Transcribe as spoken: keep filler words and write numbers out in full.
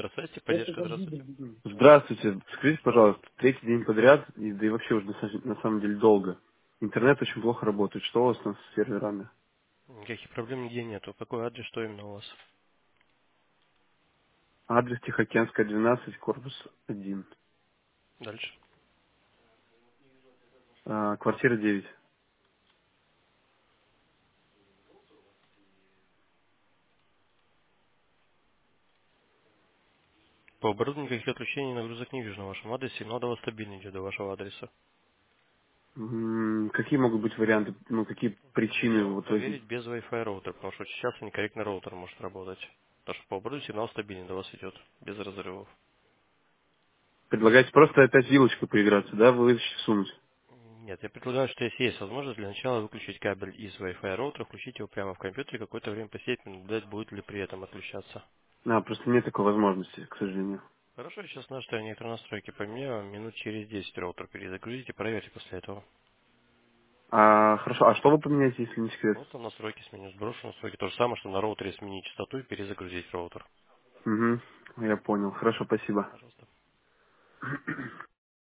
Здравствуйте, поддержка, здравствуйте. Здравствуйте. Скажите, пожалуйста, третий день подряд, и, да и вообще уже на са- на самом деле долго. Интернет очень плохо работает. Что у вас там с серверами? Никаких проблем нигде нету. Какой адрес, что именно у вас? Адрес Тихоокеанская, двенадцать, корпус один. Дальше. А, квартира девять. По оборудованию никаких отключений и нагрузок не вижу на вашем адресе, но до вас стабильно идет до вашего адреса. М, Какие могут быть варианты, ну, какие причины Все, вот возник? проверить без Wi-Fi роутера, потому что сейчас некорректно роутер может работать. Потому что по оборудованию сигнал стабильный до вас идет, без разрывов. Предлагаете просто опять вилочкой поиграться, да, вы вытащите сунуть? Нет, я предлагаю, что если есть возможность, для начала выключить кабель из Wi-Fi роутера, включить его прямо в компьютере, какое-то время посидеть, наблюдать, будет ли при этом отключаться. А, просто нет такой возможности, к сожалению. Хорошо, я сейчас на стороне электронастройки поменяю, минут через десять роутер перезагрузите, проверьте после этого. А, хорошо, а что вы поменяете, если не секрет? Просто настройки сменю, сброшу настройки. То же самое, что на роутере сменить частоту и перезагрузить роутер. Угу, я понял. Хорошо, спасибо. Пожалуйста.